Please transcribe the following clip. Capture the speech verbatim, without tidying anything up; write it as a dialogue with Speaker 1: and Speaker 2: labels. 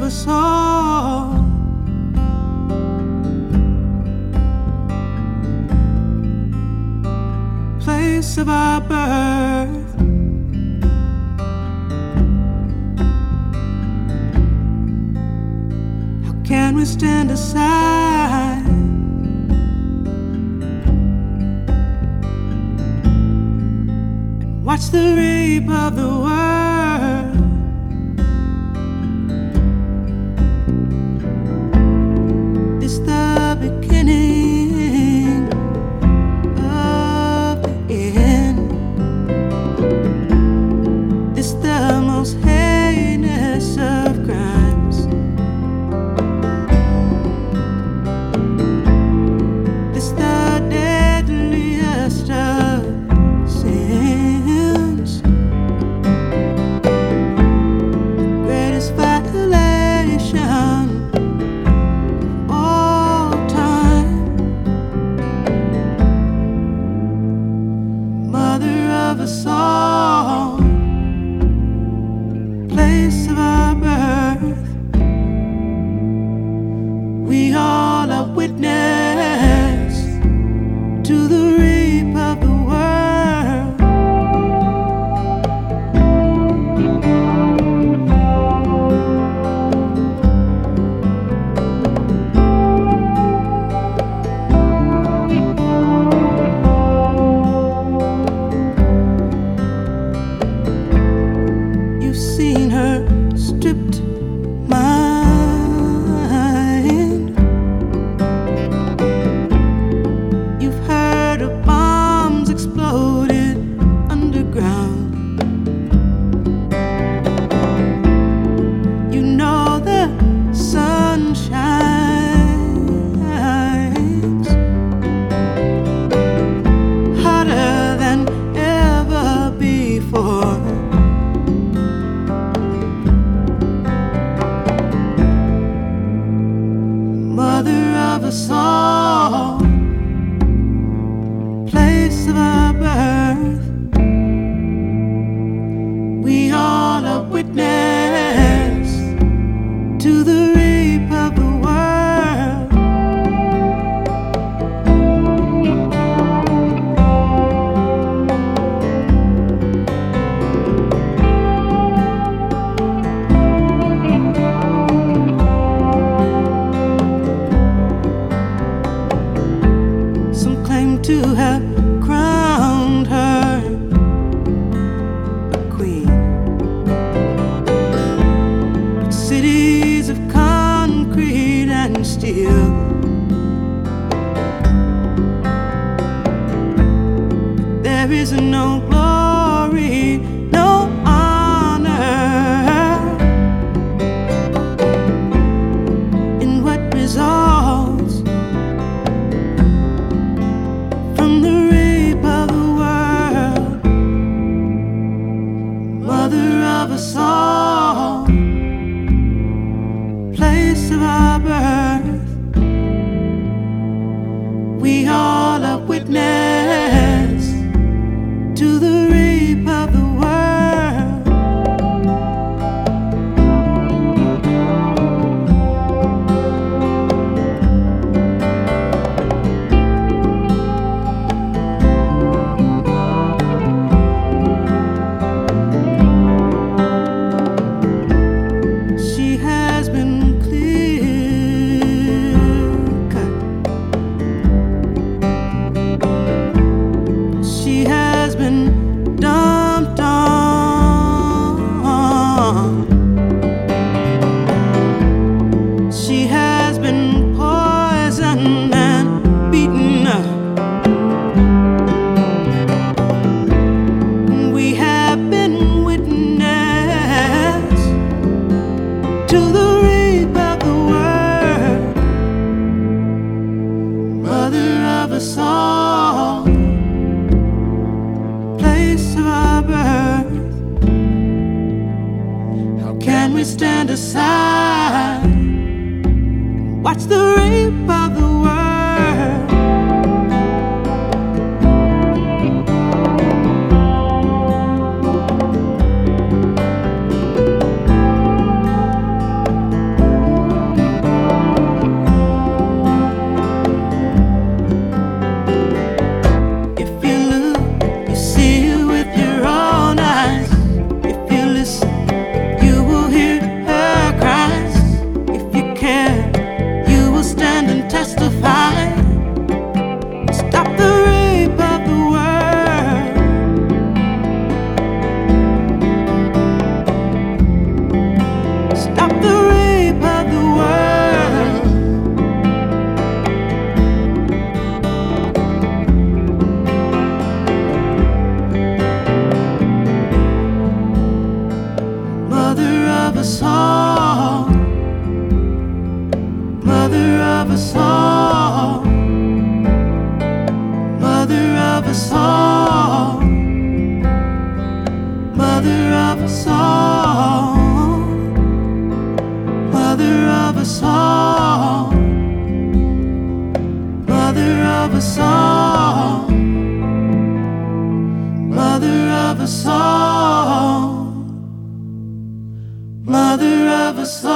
Speaker 1: ever saw. Place of our birth. How can we stand aside and watch the rape of the world? This the beginning of the end. This the most heinous of crimes. This the deadliest of sins. The greatest violation of all time. Mother of us all. Place of our birth. We all are witness to the rape of the world. You've seen her stripped mind. You've heard of bombs exploded underground. You know the sun shines hotter than ever before. Mother of us all. Place of our birth. We all are witness to the rape of the world. Some claim to have crowned her a queen. But cities of concrete and steel, there is no glory, no honor in what results from the rape of the world. Mother of us all. Place of our birth. We all are witness to the rape of the world. She has been clear cut. She has been dumped on. She has been poisoned and beaten up. We have been witness to the rape of the world. Mother of us all. Place of our birth. How can we stand aside and watch the rape of the world? of us all, mother of us all, mother of us all, mother of us all, mother of us all, mother of us all, mother of us all, mother of us all.